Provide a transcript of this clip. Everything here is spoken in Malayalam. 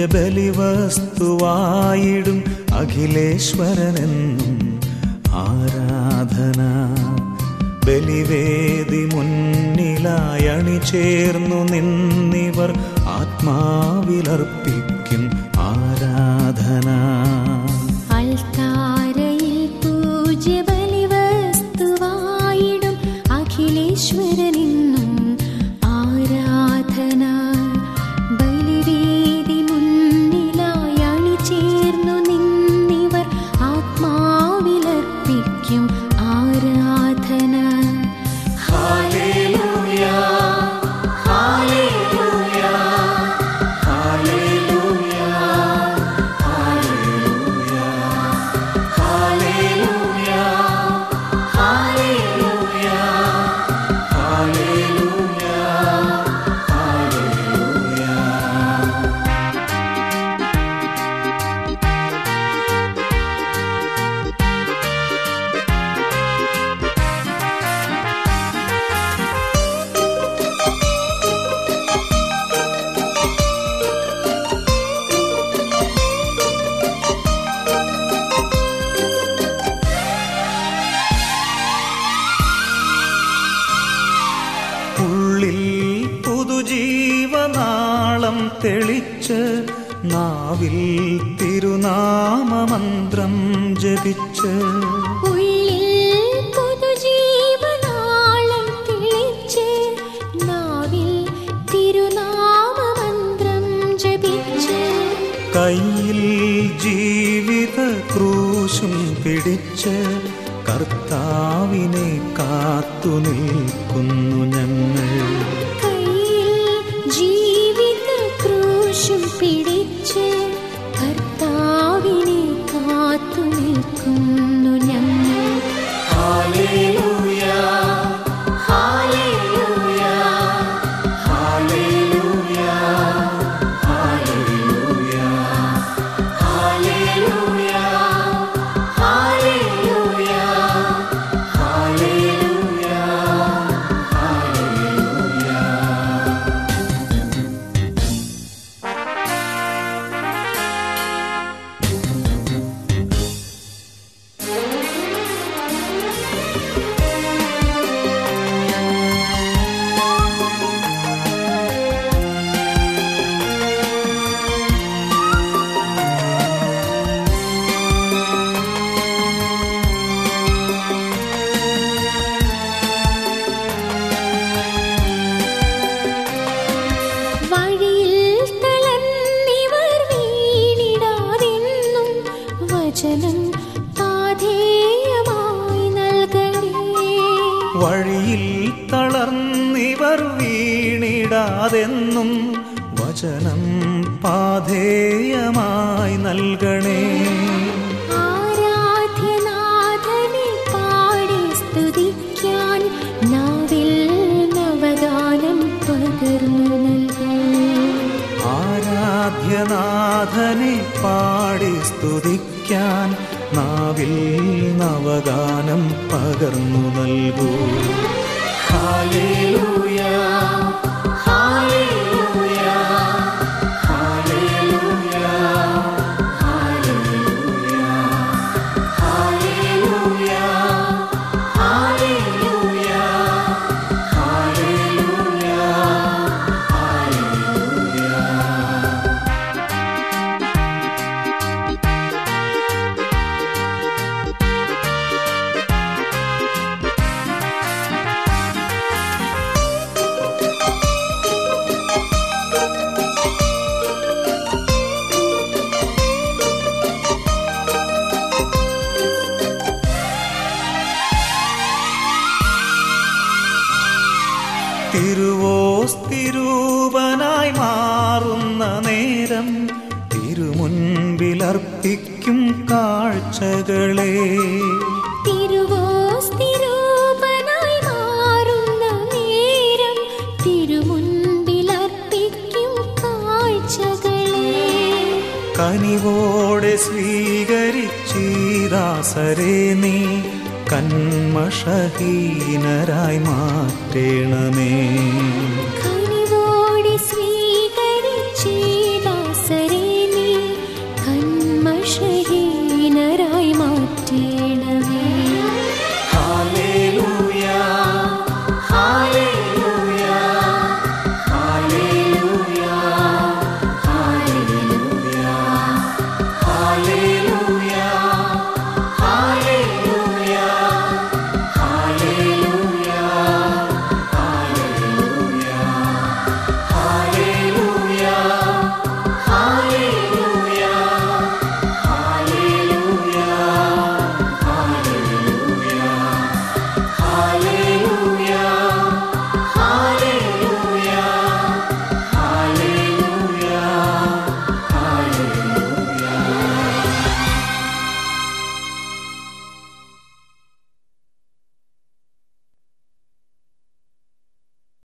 പൂജ്യബലിവസ്തുവായിടും അഖിലേശ്വരനെന്നും ആരാധന. ബലിവേദി മുന്നിലായി അണിചേർന്നു നിന്നിവർ ആത്മാവിലർപ്പിക്കും ആരാധന. അൾത്താരയിൽ പൂജ്യബലിവസ്തുവായിടും അഖിലേശ്വരനെന്നും ആരാധന. ബലിവേദി മുന്നിലായി അണിചേർന്നു നിന്നിവർ ആത്മാവിലർപ്പിക്കും ആരാധന. ഹല്ലേലൂയ ഹല്ലേലൂയ ഹല്ലേലൂയ ഹല്ലേലൂയ ഹല്ലേലൂയ ഹല്ലേലൂയ ഹല്ലേലൂയ ഹല്ലേലൂയ. ഉള്ളിൽ പുതുജീവനാളം തെളിച്ച് നാവിൽ തിരുനാമമന്ത്രം ജപിച്ച്. ഉള്ളിൽ പുതുജീവനാളം തെളിച്ച് നാവിൽ തിരുനാമമന്ത്രം ജപിച്ച്. കയ്യിൽ ജീവിത ക്രൂശും പിടിച്ച് കർത്താവിനെ കാത്തു നിൽക്കുന്നു ഞങ്ങൾ. കയ്യിൽ ജീവിത ക്രൂശും പിടിച്ച് കർത്താവിനെ കാത്തു നിൽക്കുന്നു ഞങ്ങൾ. ഹല്ലേലൂയ ഹല്ലേലൂയ ഹല്ലേലൂയ ഹല്ലേലൂയ ഹല്ലേലൂയ ഹല്ലേലൂയ ഹല്ലേലൂയ ഹല്ലേലൂയ. വഴിയിൽ തളർന്നിവർ വീണിടാതെന്നും വചനം പാഥേയമായി നൽകണേ. വഴിയിൽ തളർന്നിവർ വീണിടാതെന്നും വചനം പാഥേയമായി നൽകണേ. ആരാധ്യനാഥനെ പാടി സ്തുതിക്കാൻ നാവിൽ നവഗാനം പകർന്നു നൽകൂ. ആരാധ്യനാഥനെ പാടി സ്തുതിക്കാൻ നാവിൽ നവഗാനം പകർന്നു നൽകൂ. ഹല്ലേലൂയ ഹല്ലേലൂയ ഹല്ലേലൂയ ഹല്ലേലൂയ ഹല്ലേലൂയ ഹല്ലേലൂയ ഹല്ലേലൂയ ഹല്ലേലൂയ. തിരുവോസ്തിരൂപനായി മാറുന്ന നേരം തിരുമുൻപിലർപ്പിക്കും കാഴ്ചകളെ. തിരുവോസ്തിരൂപനായി മാറുന്ന നേരം തിരുമുൻപിലർപ്പിക്കും കാഴ്ചകളെ. കനിവോടെ സ്വീകരിച്ചീദാസരെ നീ കന്മഷഹീനരായി മാറ്റേണമേ.